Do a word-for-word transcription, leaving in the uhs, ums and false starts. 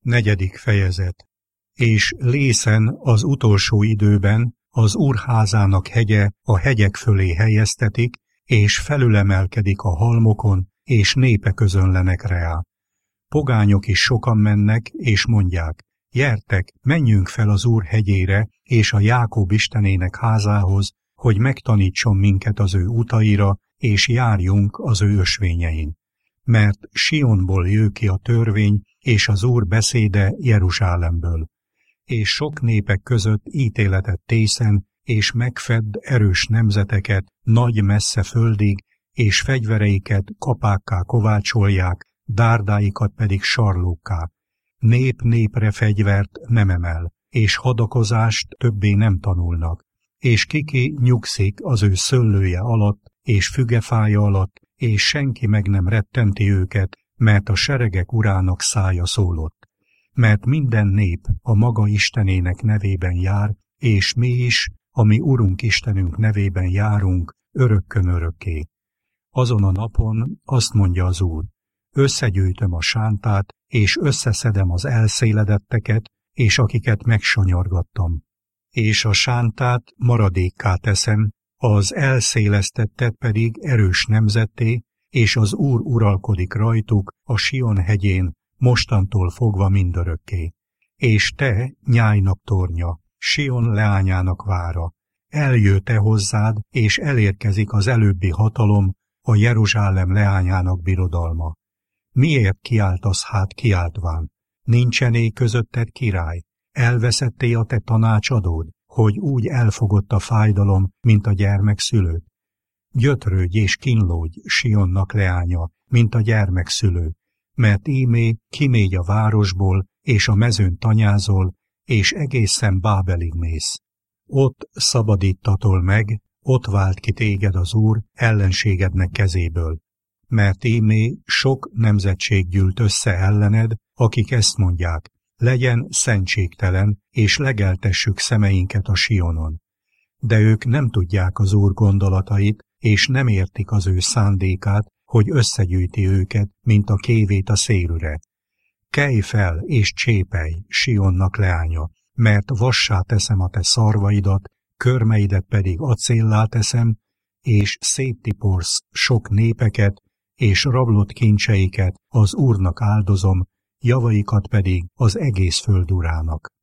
Negyedik fejezet. És Lészen az utolsó időben az Úr házának hegye a hegyek fölé helyeztetik, és felülemelkedik a halmokon, és népek közönlenek rá. Pogányok is sokan mennek, és mondják, gyertek, menjünk fel az Úr hegyére, és a Jákob Istenének házához, hogy megtanítson minket az ő utaira, és járjunk az ő ösvényein. Mert Sionból jő ki a törvény, és az Úr beszéde Jeruzsálemből. És sok népek között ítéletet tészen, és megfedd erős nemzeteket nagy messze földig, és fegyvereiket kapákká kovácsolják, dárdáikat pedig sarlókká. Nép népre fegyvert nem emel, és hadakozást többé nem tanulnak, és kiki nyugszik az ő szöllője alatt, és fügefája alatt, és senki meg nem rettenti őket, mert a seregek urának szája szólott. Mert minden nép a maga Istenének nevében jár, és mi is, a mi Urunk Istenünk nevében járunk, örökkön örökké. Azon a napon azt mondja az Úr, összegyűjtöm a sántát, és összeszedem az elszéledetteket, és akiket megsanyargattam. És a sántát maradékká teszem, az elszélesztettet pedig erős nemzetté, és az Úr uralkodik rajtuk a Sion hegyén, mostantól fogva mindörökké. És te, nyájnak tornya, Sion leányának vára, eljő te hozzád, és elérkezik az előbbi hatalom, a Jeruzsálem leányának birodalma. Miért kiáltasz hát kiáltván? Nincsené közötted király? Elveszetté a te tanácsadód, hogy úgy elfogott a fájdalom, mint a gyermekszülő? Gyötrődj és kínlódj, Sionnak leánya, mint a gyermekszülő, mert ímé kimégy a városból, és a mezőn tanyázol, és egészen Bábelig mész. Ott szabadítatol meg, ott vált ki téged az Úr ellenségednek kezéből. Mert ímé sok nemzetség gyűlt össze ellened, akik ezt mondják, legyen szentségtelen, és legeltessük szemeinket a Sionon. De ők nem tudják az Úr gondolatait, és nem értik az ő szándékát, hogy összegyűjti őket, mint a kévét a szélüre. Kelj fel és csépelj, Sionnak leánya, mert vassá teszem a te szarvaidat, körmeidet pedig acéllá teszem, és széttiporsz sok népeket, és rablott kincseiket az Úrnak áldozom, javaikat pedig az egész föld urának.